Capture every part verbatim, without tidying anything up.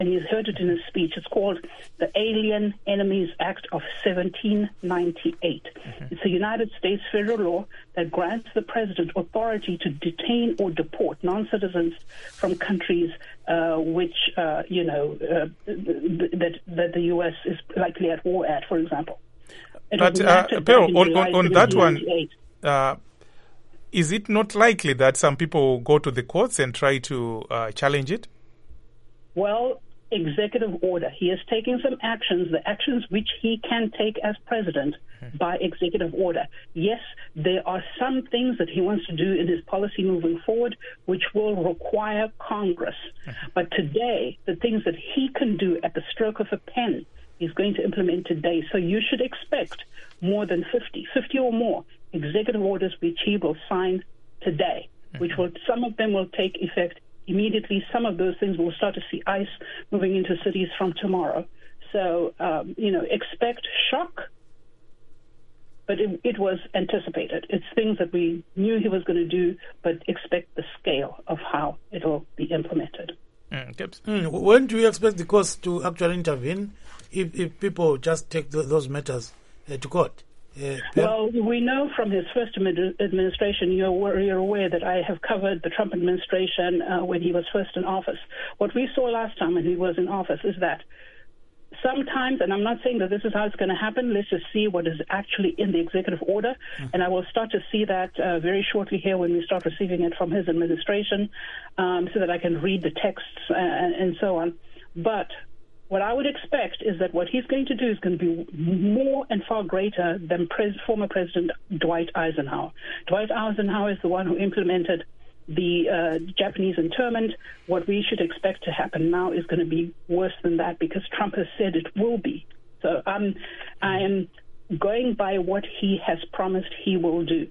and you heard it in his speech. It's called the Alien Enemies Act of seventeen ninety-eight. Mm-hmm. It's a United States federal law that grants the president authority to detain or deport non-citizens from countries uh, which, uh, you know, uh, that, that the U S is likely at war at, for example. It but, uh, Pero, on, on, on that one, uh, is it not likely that some people will go to the courts and try to uh, challenge it? Well, executive order. He is taking some actions, the actions which he can take as president mm-hmm. by executive order. Yes, there are some things that he wants to do in his policy moving forward which will require Congress. Mm-hmm. But today, the things that he can do at the stroke of a pen, he's going to implement today. So you should expect more than fifty, fifty or more executive orders which he will sign today, mm-hmm. which will, some of them will take effect immediately. Some of those things we'll start to see ICE moving into cities from tomorrow. So, um, you know, expect shock, but it, it was anticipated. It's things that we knew he was going to do, but expect the scale of how it will be implemented. Mm, mm, when do you expect the courts to actually intervene if, if people just take the, those matters uh, to court? Uh, well, we know from his first administration, you're, you're aware that I have covered the Trump administration uh, when he was first in office. What we saw last time when he was in office is that sometimes, and I'm not saying that this is how it's going to happen, let's just see what is actually in the executive order, mm-hmm. and I will start to see that uh, very shortly here when we start receiving it from his administration, um, so that I can read the texts and, and so on. But what I would expect is that what he's going to do is going to be more and far greater than pres- former President Dwight Eisenhower. Dwight Eisenhower is the one who implemented the uh, Japanese internment. What we should expect to happen now is going to be worse than that because Trump has said it will be. So um, I am going by what he has promised he will do.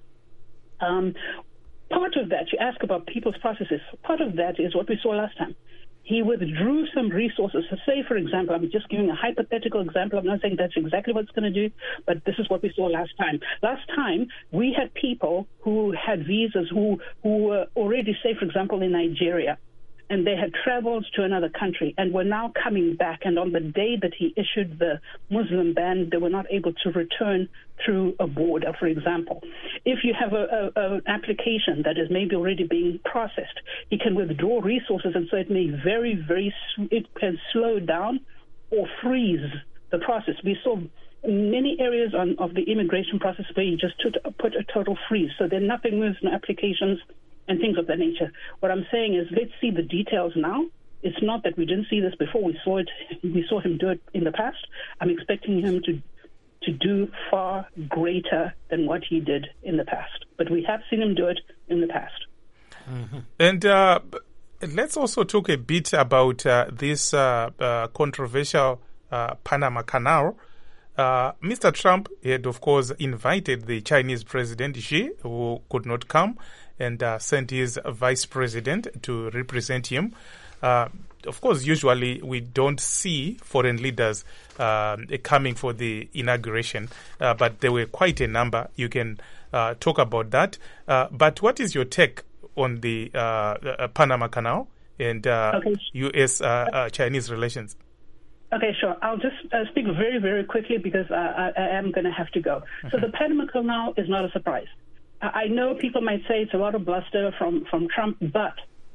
Um, part of that, you ask about people's processes, part of that is what we saw last time. He withdrew some resources. So say, for example, I'm just giving a hypothetical example. I'm not saying that's exactly what it's going to do, but this is what we saw last time. Last time, we had people who had visas who, who were already, say, for example, in Nigeria, and they had traveled to another country and were now coming back. And on the day that he issued the Muslim ban, they were not able to return through a border, for example. If you have a, a, an application that is maybe already being processed, he can withdraw resources, and so it may very, very, it can slow down or freeze the process. We saw many areas on, of the immigration process where he just took, put a total freeze. So then nothing moves, no applications, and things of that nature. What I'm saying is, let's see the details now. It's not that we didn't see this before. We saw it. We saw him do it in the past. I'm expecting him to to do far greater than what he did in the past. But we have seen him do it in the past. Mm-hmm. And uh, let's also talk a bit about uh, this uh, uh, controversial uh, Panama Canal. Uh, Mister Trump had, of course, invited the Chinese President Xi, who could not come, and uh, sent his vice president to represent him. Uh, of course, usually we don't see foreign leaders uh, coming for the inauguration, uh, but there were quite a number. You can uh, talk about that. Uh, but what is your take on the uh, uh, Panama Canal and uh, okay. U S uh, uh, Chinese relations? Okay, sure. I'll just uh, speak very, very quickly because uh, I, I am going to have to go. Mm-hmm. So the Panama Canal is not a surprise. I know people might say it's a lot of bluster from, from Trump, but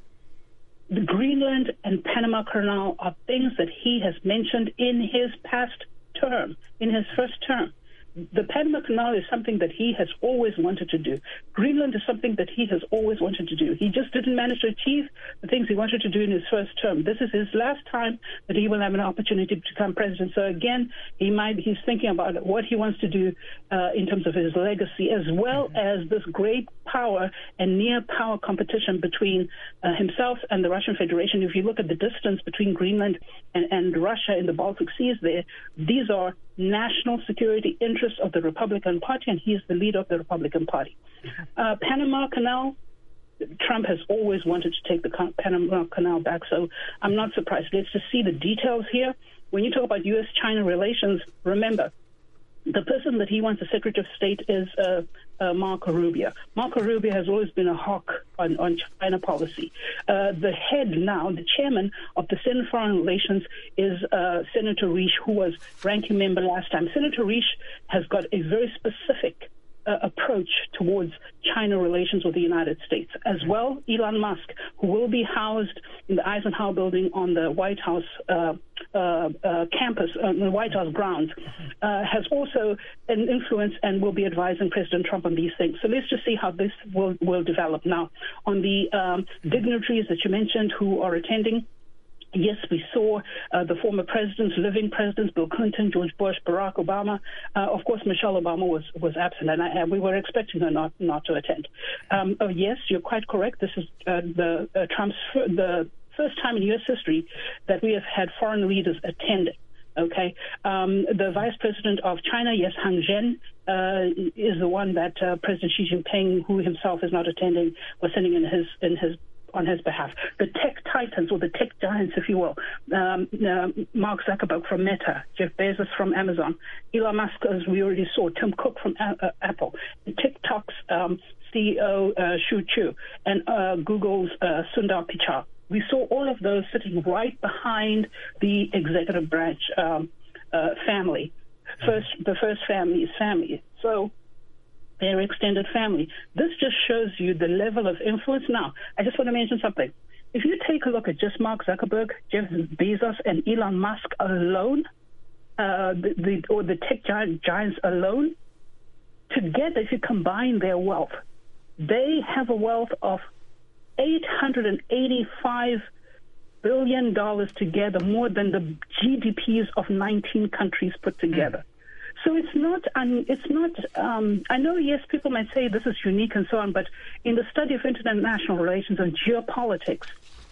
the Greenland and Panama Canal are things that he has mentioned in his past term, in his first term. The Panama Canal is something that he has always wanted to do. Greenland is something that he has always wanted to do. He just didn't manage to achieve the things he wanted to do in his first term. This is his last time that he will have an opportunity to become president. So again, he might he's thinking about what he wants to do uh, in terms of his legacy, as well as this great power and near power competition between uh, himself and the Russian Federation. If you look at the distance between Greenland and, and Russia in the Baltic Seas there, these are national security interests of the Republican Party, and he is the leader of the Republican Party. Uh, Panama Canal, Trump has always wanted to take the Panama Canal back, so I'm not surprised. Let's just see the details here. When you talk about U S China relations, remember, the person that he wants as Secretary of State is uh, uh, Marco Rubio. Marco Rubio has always been a hawk on, on China policy. Uh, the head now, the chairman of the Senate Foreign Relations is uh, Senator Risch, who was ranking member last time. Senator Risch has got a very specific uh, approach towards China relations with the United States. As well, Elon Musk, who will be housed in the Eisenhower building on the White House uh, uh, uh, campus, on the White House grounds, uh, has also an influence and will be advising President Trump on these things. So let's just see how this will, will develop. Now, on the um, dignitaries that you mentioned who are attending, yes, we saw uh, the former presidents, living presidents, Bill Clinton, George Bush, Barack Obama. Uh, of course, Michelle Obama was, was absent, and, I, and we were expecting her not, not to attend. Um, oh, yes, you're quite correct. This is uh, the uh, Trump's the first time in U S history that we have had foreign leaders attending. Okay, um, the vice president of China, yes, Hang Zhen, uh, is the one that uh, President Xi Jinping, who himself is not attending, was sending in his in his. on his behalf. The tech titans, or the tech giants, if you will, um, uh, Mark Zuckerberg from Meta, Jeff Bezos from Amazon, Elon Musk, as we already saw, Tim Cook from a- uh, Apple, TikTok's um, C E O, uh, Shu Chu, and uh, Google's uh, Sundar Pichai. We saw all of those sitting right behind the executive branch um, uh, family. First, the first family is family. So, their extended family. This just shows you the level of influence. Now, I just want to mention something. If you take a look at just Mark Zuckerberg, Jeff Bezos, and Elon Musk alone, uh, the, the or the tech giant, giants alone, together, if you combine their wealth, they have a wealth of eight hundred eighty-five billion dollars together, more than the G D Ps of nineteen countries put together. Mm. So it's not, un, it's not. Um, I know, yes, people might say this is unique and so on, but in the study of international relations and geopolitics,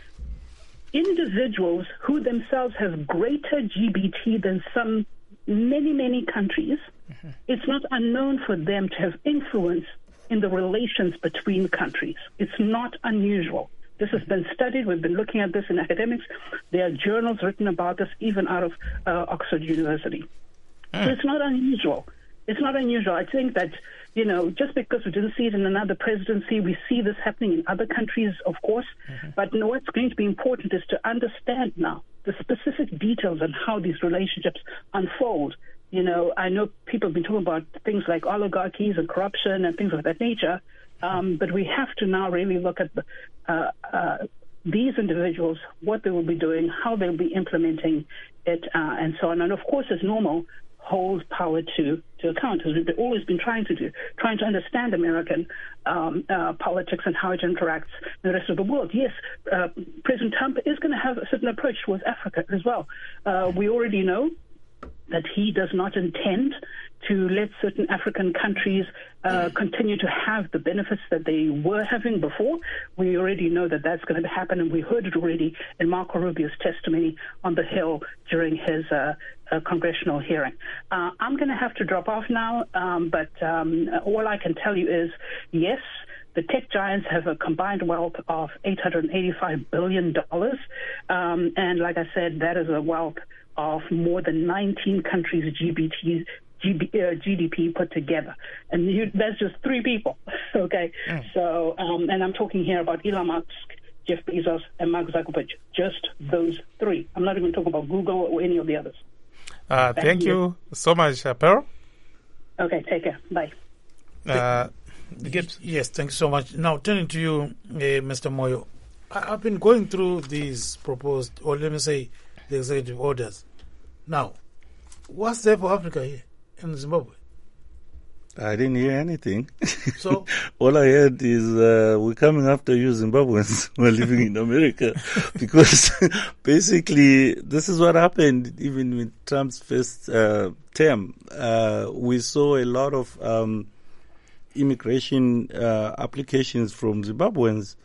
individuals who themselves have greater G B T than some many, many countries, mm-hmm. it's not unknown for them to have influence in the relations between countries. It's not unusual. This has been studied. We've been looking at this in academics. There are journals written about this, even out of uh, Oxford University. Mm. So it's not unusual. It's not unusual. I think that, you know, just because we didn't see it in another presidency, we see this happening in other countries, of course. Mm-hmm. But no, what's going to be important is to understand now the specific details on how these relationships unfold. You know, I know people have been talking about things like oligarchies and corruption and things of that nature, um, but we have to now really look at the, uh, uh, these individuals, what they will be doing, how they'll be implementing it, uh, and so on. And, of course, as normal, hold power to, to account, as we've always been trying to do, trying to understand American um, uh, politics and how it interacts in the rest of the world. Yes, uh, President Trump is going to have a certain approach towards Africa as well. Uh, we already know that he does not intend to let certain African countries uh, continue to have the benefits that they were having before. We already know that that's going to happen, and we heard it already in Marco Rubio's testimony on the Hill during his uh, uh, congressional hearing. Uh, I'm going to have to drop off now, um, but um, all I can tell you is, yes, the tech giants have a combined wealth of eight hundred eighty-five billion dollars, um, and like I said, that is a wealth of more than nineteen countries' G B T, G B, uh, G D P put together. And you, that's just three people, okay? Mm. So, um, and I'm talking here about Elon Musk, Jeff Bezos, and Mark Zuckerberg, just those three. I'm not even talking about Google or any of the others. Uh, thank you. you so much, uh, Pearl. Okay, take care. Bye. Uh, yes, thanks so much. Now, turning to you, uh, Mister Moyo, I- I've been going through these proposed, or let me say, the executive orders. Now, what's there for Africa here in Zimbabwe? I didn't hear anything. So all I heard is uh, we're coming after you Zimbabweans who are living in America, because basically this is what happened even with Trump's first uh, term. Uh, we saw a lot of um, immigration uh, applications from Zimbabweans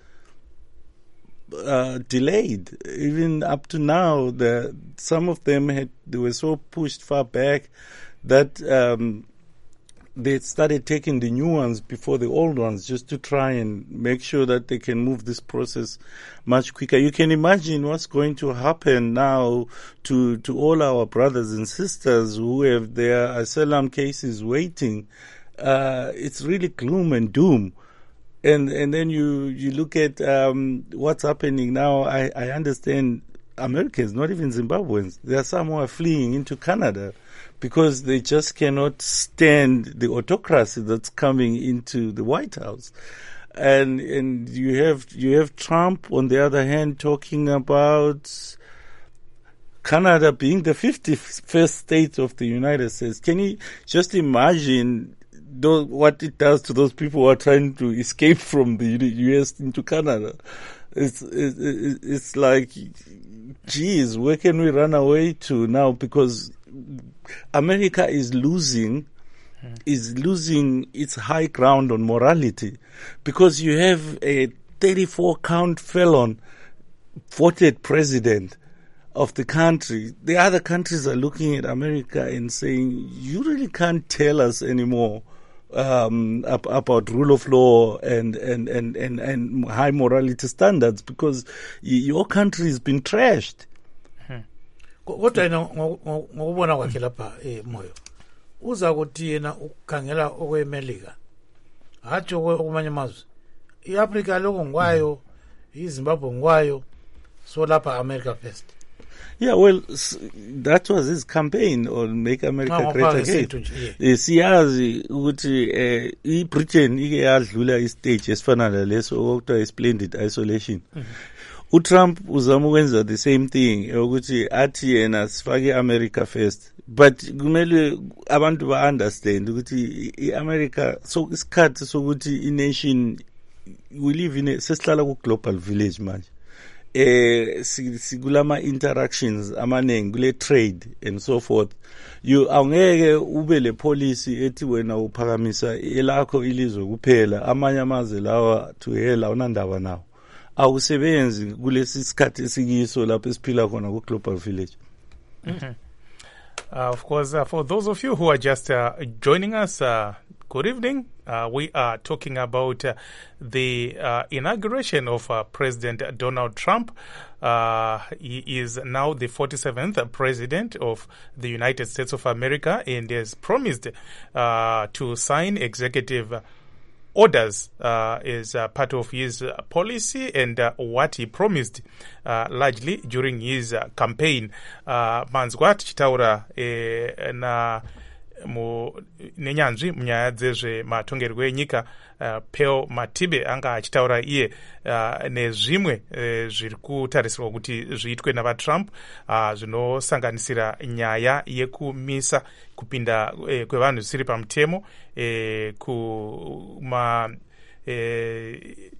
Uh, delayed. Even up to now, the, some of them had they were so pushed far back that um, they started taking the new ones before the old ones just to try and make sure that they can move this process much quicker. You can imagine what's going to happen now to, to all our brothers and sisters who have their asylum cases waiting. Uh, it's really gloom and doom. And and then you, you look at um, what's happening now. I, I understand Americans, not even Zimbabweans, there are some who are fleeing into Canada because they just cannot stand the autocracy that's coming into the White House. And and you have you have Trump on the other hand talking about Canada being the fifty-first state of the United States. Can you just imagine those, what it does to those people who are trying to escape from the U S into Canada? It's it's, it's like, geez, where can we run away to now? Because America is losing, is losing its high ground on morality, because you have a thirty-four count felon voted president of the country. The other countries are looking at America and saying, you really can't tell us anymore um, about rule of law and, and, and, and, and high morality standards, because your country has been trashed. Kodwa ina ngokubona kwakhe lapha eh Moyo uza kuthi yena ukukhangela okweMelika hathi okumanye amazwe iAfrica lokho ngwayo iZimbabwe ngwayo so lapha America first. Yeah, well, that was his campaign on Make America no, Great Again. Yeah. Siyazi ukuthi eh iBritain ike yadlula istage esifana naleso okuthiwa splendid isolation. uTrump uzama ukwenza the same thing ukuthi athi yena sifake America first, but kumele abantu ba understand ukuthi iAmerica so isikhathi sokuthi ination we live in a sesihlala ku global village manje. Eh sikulama interactions amaningi kule trade and so forth. You awungeke ube le policy ethi wena uphakamisa elakho ilizwe kuphela, amanye amazwe lawa to hela unandaba nawo. Awusebenzi kulesi sikhathi esikiso lapho esiphila khona ku global village. Mm-hmm. Uh, of course, uh, for those of you who are just uh, joining us, uh, good evening. Uh, we are talking about uh, the uh, inauguration of uh, President Donald Trump. Uh, he is now the forty-seventh president of the United States of America and has promised uh, to sign executive orders uh, is uh, part of his uh, policy and uh, what he promised uh, largely during his uh, campaign. Uh, Manzwa tichitaura eh, na mu nenyanzvi munyaya dzezve matongerwo enyika uh, Pearl Matibe anga achitaura iye uh, nezvimwe uh, zviri kutarisirwa kuti zviitwe navaTrump uh, zvinosanganisira nyaya yekumisa kupinda uh, kwevanhu zvisiri pamutemo uh, kuma uh,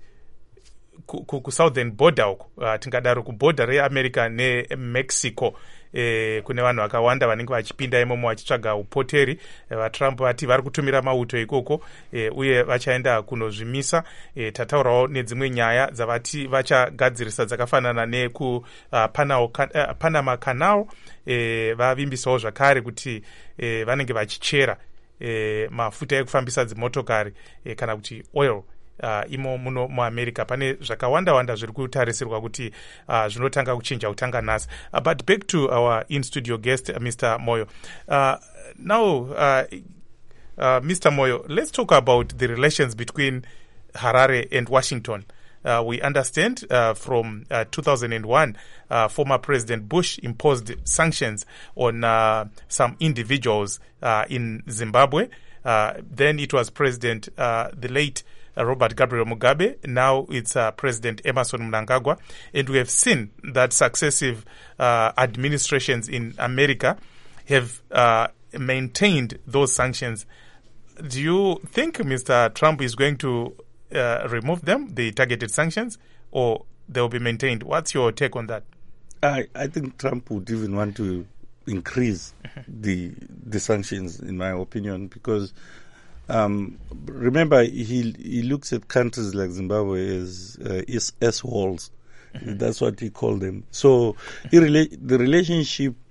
ku southern border uko uh, tingadaro ku border reAmerica neMexico. Eh, kune vanhu vakawanda vanenge vachipinda imomo vachitsvaga upoteri. VaTrump vati vari kutumira mauto ikoko eh, uye vachaenda kunozvimisa. Eh, tataurawo nedzimwe nyaya dzavati vachagadzirisa dzakafanana neku uh, Panama, uh, Panama Canal. Eh, vavimbisawo zvakare kuti eh, vanenge vachichera eh, mafuta ekufambisa dzimotokari eh, kana kuti oil. Uh, imo muno muAmerica pane zvakawanda wanda zviri kutarisirwa kuti uh, zvinotanga kuchinja kutanga nhasi. Uh, but back to our in-studio guest, uh, Mister Moyo. Uh, now, uh, uh, Mister Moyo, let's talk about the relations between Harare and Washington. Uh, we understand uh, from uh, two thousand one, uh, former President Bush imposed sanctions on uh, some individuals uh, in Zimbabwe. Uh, then it was President, uh, the late Uh, Robert Gabriel Mugabe. Now it's uh, President Emerson Mnangagwa. And we have seen that successive uh, administrations in America have uh, maintained those sanctions. Do you think Mister Trump is going to uh, remove them, the targeted sanctions, or they will be maintained? What's your take on that? I, I think Trump would even want to increase the the sanctions, in my opinion, because Um, remember, he he looks at countries like Zimbabwe as uh, S-holes. Mm-hmm. That's what he called them. So the, rela- the relationship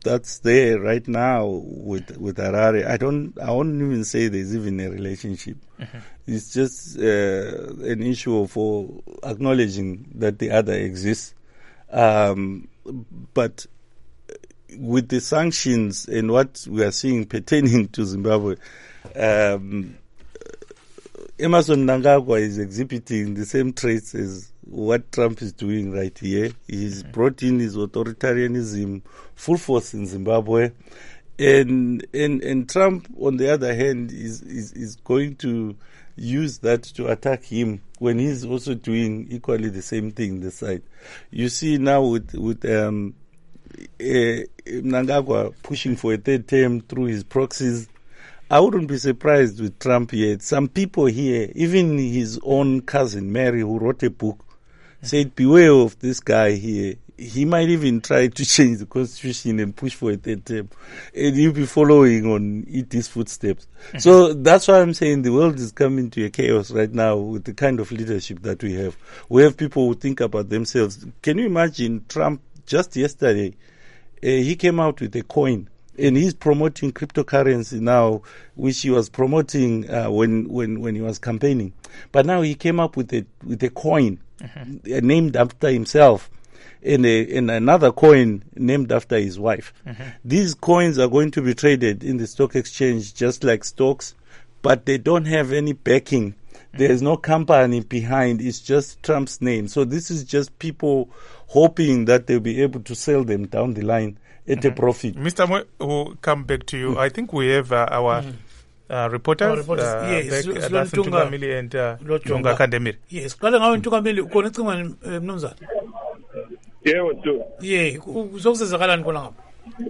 that's there right now with with Harare, I don't, I won't even say there's even a relationship. Mm-hmm. It's just uh, an issue for acknowledging that the other exists. Um, but with the sanctions and what we are seeing pertaining to Zimbabwe, um, Emmerson Mnangagwa is exhibiting the same traits as what Trump is doing right here. He's okay. brought in his authoritarianism full force in Zimbabwe. And and, and Trump, on the other hand, is, is, is going to use that to attack him when he's also doing equally the same thing this side. You see now with, with um, uh, Mnangagwa pushing for a third term through his proxies, I wouldn't be surprised with Trump yet. Some people here, even his own cousin Mary, who wrote a book, said, beware of this guy here. He might even try to change the constitution and push for a third term. And he'll be following on Edith's footsteps. Mm-hmm. So that's why I'm saying the world is coming to a chaos right now with the kind of leadership that we have. We have people who think about themselves. Can you imagine Trump just yesterday? Uh, he came out with a coin. And he's promoting cryptocurrency now, which he was promoting uh, when, when, when he was campaigning. But now he came up with a with a coin mm-hmm. uh, named after himself, and, a, and another coin named after his wife. Mm-hmm. These coins are going to be traded in the stock exchange just like stocks, but they don't have any backing. Mm-hmm. There's no company behind. It's just Trump's name. So this is just people hoping that they'll be able to sell them down the line at mm-hmm. a profit. Mister Mo, we'll come back to you. Mm. I think we have uh, our mm. uh, reporters, our reporters uh, yes, back, uh, that's Ntungamili and uh, Jonga Kandemir. Yes, kala ngawe Ntungamili ukona icingwane mnumzana. Yebo tu. Yeah, uzokusezakalani khona ngapha?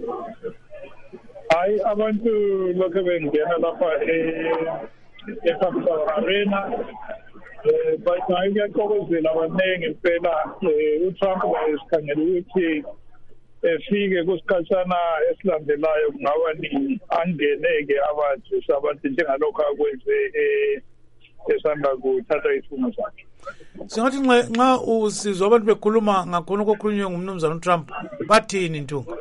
Hayi abantu lokho bengena lapha e eSouth Arena. Eh but hayi kuyaxokozela abaningi impela uTrump wayesikhangela ukuthi efike kusikhatshana esilandelayo kungaba ni angeneke abathi abantu njengalokho akwenze eh esanda kuthatha isifungo sakhe. Singathi nxa usizwa abantu bekhuluma ngakhona okukhulunywe ngumnumzana uTrump bathini Ntunga?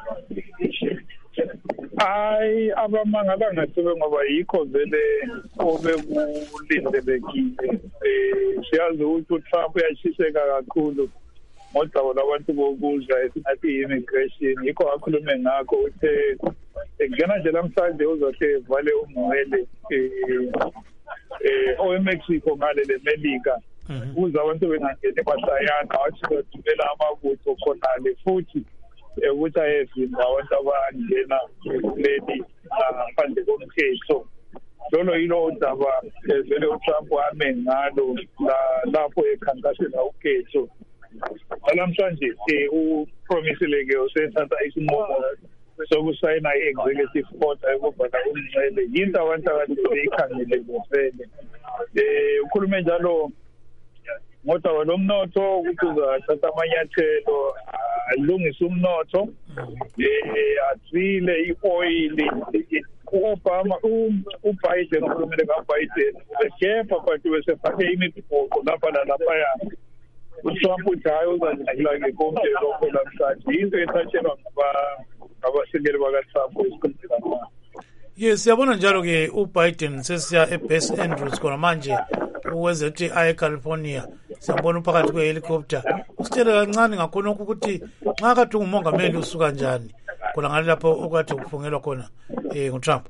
Hayi abamangala ngathi ngoba yikho vele obekulindelekile. Eh siyazi ukuthi uTrump uyashiseka kakhulu. Modaba labantu bokuza esingathi immigration yikho akhulume ngakho uthe ngena nje namhlanje uzothi vale umwele eh eh oweMexico ngale leMelika uza abantu bengangeni eBashayana wathi bathumela amabutho khonale futhi ukuthi ayevimba abantu abangena kuleli ngaphandle komthetho. Lolo yilo udaba vele uTrump ame ngalo lapho ekhankasela ukhetho. Namhlanje upromisile ke usenthatha isinqumo sokusayina i-executive order ekubhala umncele yinto abantu akade beyikhangele ngempela. Eh ukhulume njalo ngodaba lomnotho ukuthi uzathatha amanyathelo alungisa umnotho eh athile i-oil uObama uBiden ukhulumele kaBiden ekhepha but wesefake imibhoko lapha nalaphaya. uTrump ujayo uzanjula ngekomthetho lokho namhlanje into ethatshelwa ngabasekeli bakaTrump esikhundleni. Yes, siyabona njalo ke uBiden sesiya eBase Andrews khona manje uweze ukuthi aye California siyabona uphakathi kwehelicopter. Usitshele kancane ngakhona ukuthi nxa kade ungumongameli usuka njani khona ngale lapho okade ukufungelwa khona eh nguTrump.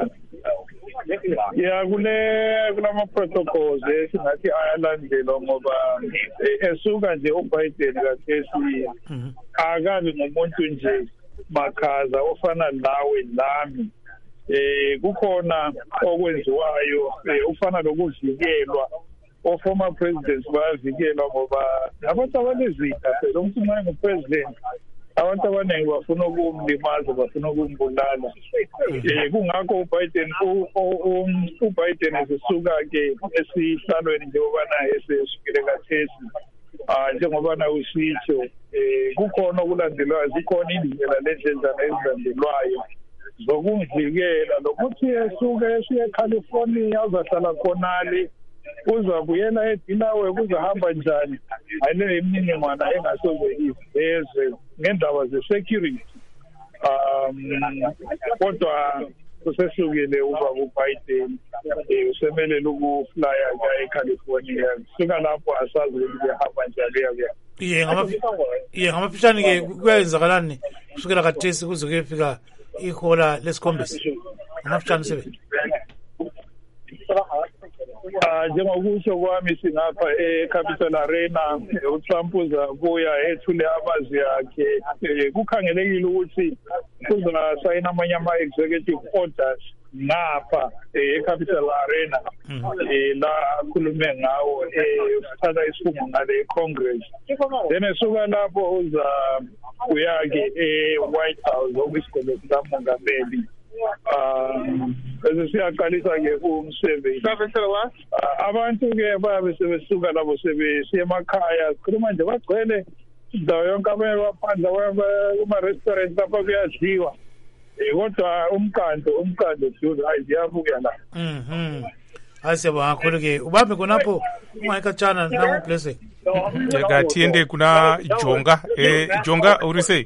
Yeah, kule kulama protocols esingathi ayalandelwa ngoba esuka nje uBiden kathesi akabi ngomuntu nje makhaza ofana nawe nami. Eh kukhona okwenziwayo ufana lokuvikelwa o former presidents bayavikelwa ngoba abantu abanezitha lo muntu manje ngupresident abantu abaningi bafuna ukumlimaza bafuna ukumbulala. Eh kungakho uBiden uBiden esuka ke esihlalweni njengoba naye esesukile kathesi ah njengoba na usitsho eh kukhona okulandelwayo zikhona indlela lendlela ezilandelwayo zokuvikela lokuthi esuke esiye eCalifornia uzahlala khonale uzabuyela eDelawayo kuzahamba njani ayile imininingwana engasoze ivezwe ngendaba ze security. Ah um kodwa kusehlukile uba uBiden usemelele ukuflya ke eCalifornia kusuka lapho asazi ukuthi kuyahamba njani yake iye ngama iye ngamafishane ke kuyenzakalani kusukela kathesi kuze kuyefika ihola lesikhombisa ngamafishane sebe Ah, njengokusho kwami singapha eCapital Arena uTrump uzabuya ethule amazwi akhe kukhangelekile ukuthi uzasayina amanye ama-executive orders ngapha eCapital Arena la akhulume ngawo uthatha isifungo ngale eCongress then esuka lapho uza uyake eWhite House okwisigole sikamongameli um bese siyaqalisa ke umsebenzi abantu ke babe sebesuka labo sebesiya emakhaya sikhuluma nje bagcwele indawo yonke abanye baphandla kuma-restaurant lapha kuyadliwa kodwa umkando umkando dude hayi ziyabuya la mhm hayi siyabonga kakhulu ke ubambe khonapho ungayikatshana nangublessing ngatiende kuna Jonga eh Jonga urise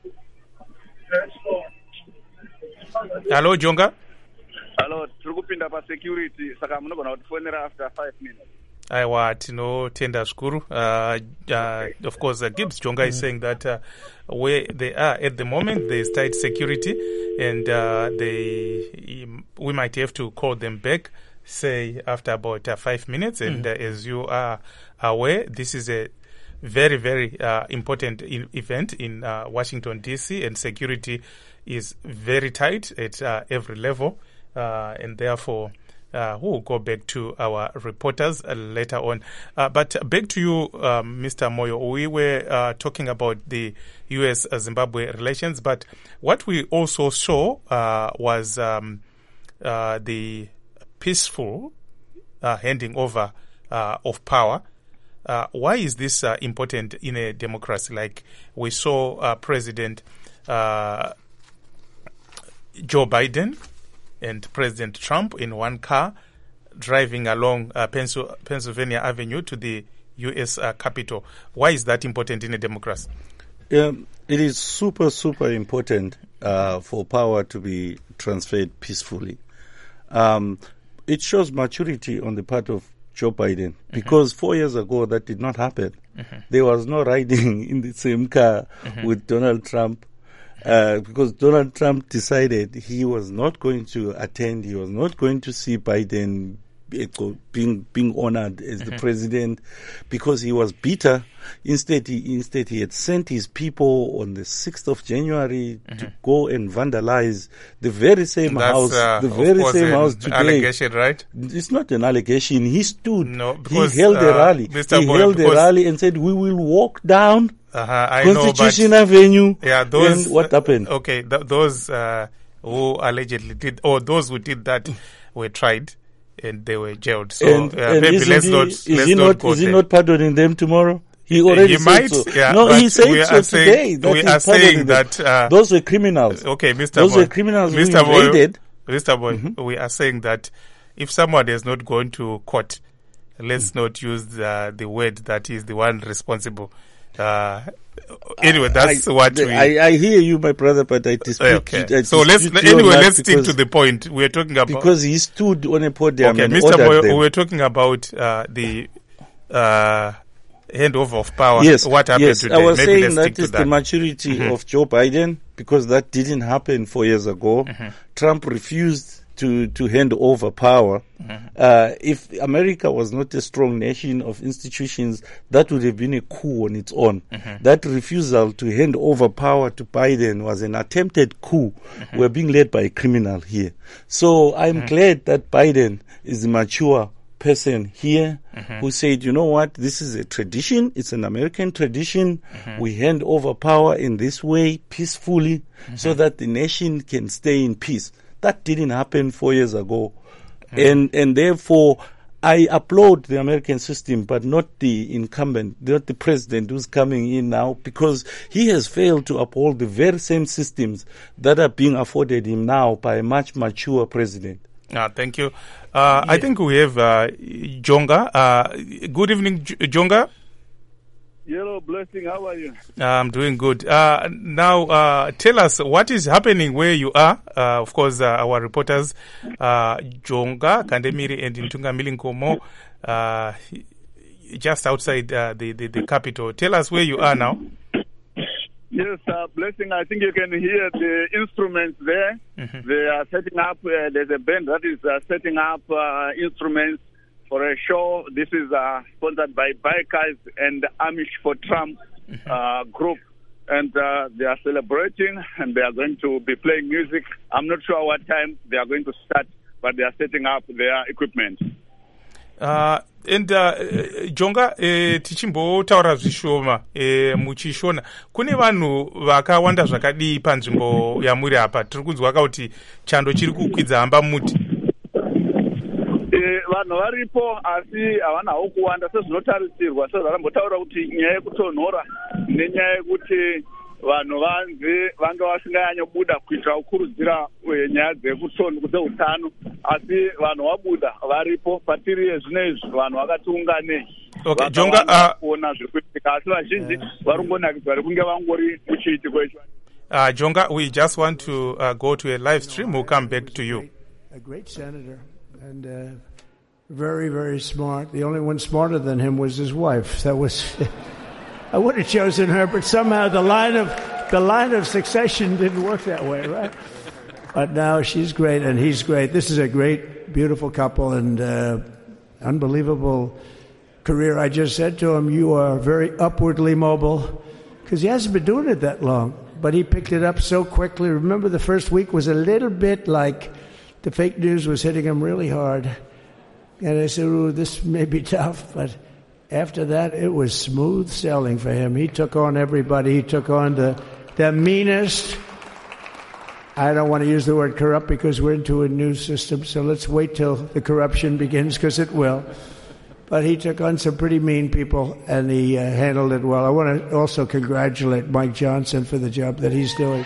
Hello Jonga. Hello, tiri kupinda pa security saka munogona kutifonera after five minutes. Aiwa tinotenda zvikuru. Uh, uh, of course uh, Gibbs Jonga mm-hmm. is saying that uh, where they are at the moment there is tight security and uh, they we might have to call them back say after about uh, five minutes and mm-hmm. uh, as you are aware this is a very very uh, important in event in uh, Washington D C and security is very tight at uh, every level uh, and therefore uh, we'll go back to our reporters uh, later on. Uh, but back to you, uh, Mister Moyo. We were uh, talking about the U S Zimbabwe relations, but what we also saw uh, was um, uh, the peaceful uh, handing over uh, of power. Uh, why is this uh, important in a democracy? Like we saw uh, President uh, Joe Biden and President Trump in one car driving along uh, Pensil- Pennsylvania Avenue to the U S uh, Capitol. Why is that important in a democracy? Um, it is super, super important uh, for power to be transferred peacefully. Um, it shows maturity on the part of Joe Biden because mm-hmm. four years ago that did not happen. Mm-hmm. There was no riding in the same car mm-hmm. with Donald Trump. Uh, because Donald Trump decided he was not going to attend, he was not going to see Biden being being honored as mm-hmm. the president because he was bitter. Instead, he instead he had sent his people on the sixth of January mm-hmm. to go and vandalize the very same That's, house, uh, the very same house today. Allegation, right? It's not an allegation. He stood. No, because, he held uh, a rally. Mister He Boy, held a rally and said, "We will walk down." Uh-huh, I Constitution know, but Avenue. Yeah, those. And what happened? Okay, th- those uh, who allegedly did, or those who did that, were tried and they were jailed. So and, uh, and maybe let's he, not. Is let's he not, not? go Is he there. not pardoning them tomorrow? He already he said might, so. yeah, no, he said we so are today. saying, That we he's are saying pardoning that them. uh, those were criminals. Okay, Mister Those Boy, were criminals Mister who Boy, invaded. Mister Boy, Mm-hmm. we are saying that if someone has not gone to court, let's mm-hmm. not use the, the word that is the one responsible. Uh, anyway, that's I, what the, we. I, I hear you, my brother, but I dispute. Okay. I so let's dispute anyway. you Let's stick because, to the point we're talking about. Because he stood on a podium okay, and Mister ordered Boy, them. we're talking about uh, the uh, handover of power. Yes, what happened yes. today? I was Maybe saying let's that stick is to the that. maturity Mm-hmm. of Joe Biden because that didn't happen four years ago. Mm-hmm. Trump refused to, to hand over power. Mm-hmm. Uh, if America was not a strong nation of institutions, that would have been a coup on its own. Mm-hmm. That refusal to hand over power to Biden was an attempted coup. Mm-hmm. We're being led by a criminal here. So I'm mm-hmm. glad that Biden is a mature person here mm-hmm. who said, you know what, this is a tradition, it's an American tradition. Mm-hmm. We hand over power in this way peacefully mm-hmm. so that the nation can stay in peace. That didn't happen four years ago. Mm-hmm. And and therefore, I applaud the American system, but not the incumbent, not the president who's coming in now, because he has failed to uphold the very same systems that are being afforded him now by a much mature president. Ah, thank you. Uh, yeah. I think we have uh, Jonga. Uh, good evening, J- Jonga. Hello, Blessing. How are you? I'm doing good. Uh, now, uh, tell us what is happening where you are. Uh, of course, uh, our reporters, uh, Jonga, Kandemiri, and Ntungamili Nkomo, uh, just outside uh, the, the, the capital. Tell us where you are now. Yes, uh, Blessing, I think you can hear the instruments there. Mm-hmm. They are setting up, uh, there's a band that is uh, setting up uh, instruments for a show. This is uh, sponsored by Bikers and Amish for Trump uh, group. And uh, they are celebrating and they are going to be playing music. I'm not sure what time they are going to start, but they are setting up their equipment. Uh, and uh, Jonga, eh, tichimbotaura zvishoma eh, muchishona kune vanhu vakawanda zvakadii panzvimbo yamuri apa. Tiri kunzwa kuti chando chiri kukwidza hamba muti. Vanhu varipo asi havanawo kuwanda sezvinotarisirwa. Sezvakambotaura kuti nyaya yekutonhora nenyaya yekuti vanhu vanze vanga vasinganyanyobuda kuitira kukurudzira nyaya dzeutano, asi vanhu vabuda varipo. Patiri zvino izvi vanhu vakatiunganei. Okay, Jonga, uh, kuona zviri kuitika asi vazhinji vari kungonakidzwa rekunge vangori muchiitiko icho. Uh, Jonga, we just want to uh, go to a live stream. We'll come back to you. A great senator and uh, very, very smart. The only one smarter than him was his wife. That was, I would have chosen her, but somehow the line of the line of succession didn't work that way, right? But now she's great and he's great. This is a great, beautiful couple and uh, unbelievable career. I just said to him, "You are very upwardly mobile," because he hasn't been doing it that long. But he picked it up so quickly. Remember, the first week was a little bit like the fake news was hitting him really hard. And I said, "Ooh, this may be tough." But after that, it was smooth sailing for him. He took on everybody. He took on the, the meanest. I don't want to use the word corrupt because we're into a new system. So let's wait till the corruption begins, because it will. But he took on some pretty mean people, and he uh, handled it well. I want to also congratulate Mike Johnson for the job that he's doing.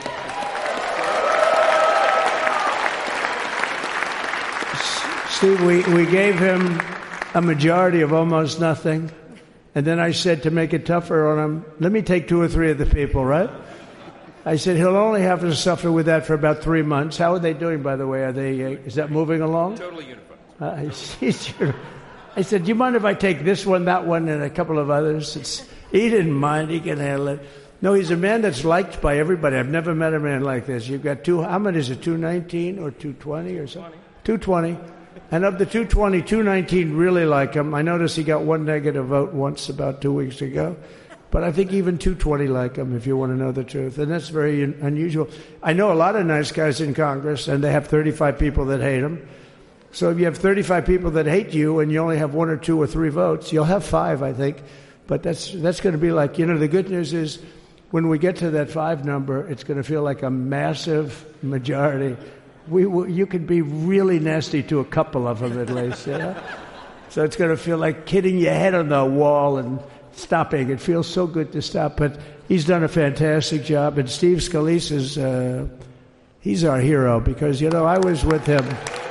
Steve, we, we gave him a majority of almost nothing, and then I said to make it tougher on him, let me take two or three of the people, right? I said he'll only have to suffer with that for about three months. How are they doing, by the way? Are they? Uh, is that moving along? Totally unified. Uh, he's, I said, do you mind if I take this one, that one, and a couple of others? It's, he didn't mind. He can handle it. No, he's a man that's liked by everybody. I've never met a man like this. You've got two, how many is it, two nineteen or two twenty or something? two twenty. And of the two twenty, two nineteen really like him. I noticed he got one negative vote once about two weeks ago. But I think even two twenty like him, if you want to know the truth. And that's very un- unusual. I know a lot of nice guys in Congress, and they have thirty-five people that hate him. So if you have thirty-five people that hate you and you only have one or two or three votes, you'll have five, I think. But that's that's going to be like, you know, the good news is when we get to that five number, it's going to feel like a massive majority. We, we You could be really nasty to a couple of them at least, you know? So it's going to feel like hitting your head on the wall and stopping. It feels so good to stop. But he's done a fantastic job. And Steve Scalise is, uh, he's our hero because, you know, I was with him.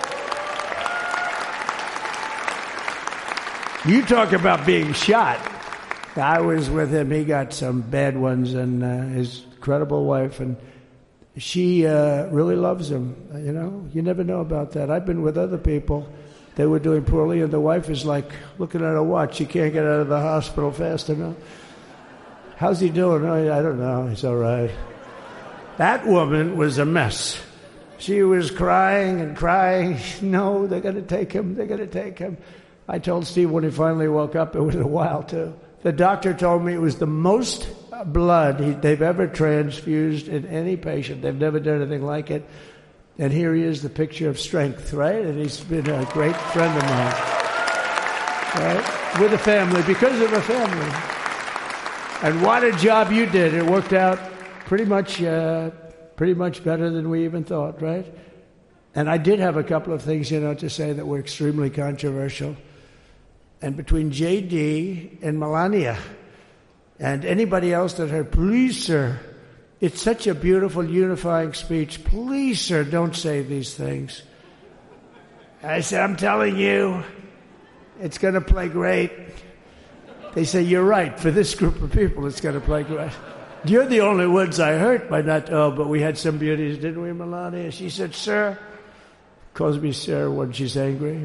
You talk about being shot. I was with him. He got some bad ones, and uh, his incredible wife, and she uh, really loves him. You know, you never know about that. I've been with other people. They were doing poorly, and the wife is like looking at her watch. She can't get out of the hospital fast enough. How's he doing? Oh, I don't know. He's all right. That woman was a mess. She was crying and crying. No, they're going to take him. They're going to take him. I told Steve when he finally woke up, it was a while too. The doctor told me it was the most blood he, they've ever transfused in any patient. They've never done anything like it. And here he is, the picture of strength, right? And he's been a great friend of mine, right? With a family, because of a family. And what a job you did. It worked out pretty much, uh, pretty much better than we even thought, right? And I did have a couple of things, you know, to say that were extremely controversial. And between J D and Melania and anybody else that heard, please, sir, it's such a beautiful unifying speech. Please, sir, don't say these things. I said, I'm telling you, it's going to play great. they say, you're right. For this group of people, it's going to play great. You're the only ones I hurt by not, oh, but we had some beauties, didn't we, Melania? She said, sir. Calls me sir when she's angry.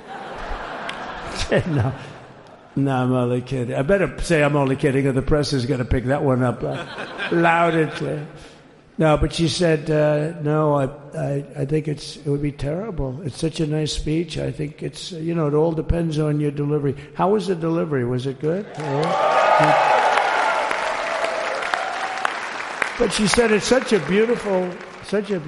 no. No, I'm only kidding. I better say I'm only kidding or the press is going to pick that one up uh, loud and clear. No, but she said, uh, no, I, I I think it's it would be terrible. It's such a nice speech. I think it's, you know, it all depends on your delivery. How was the delivery? Was it good? Yeah. But she said it's such a beautiful, such a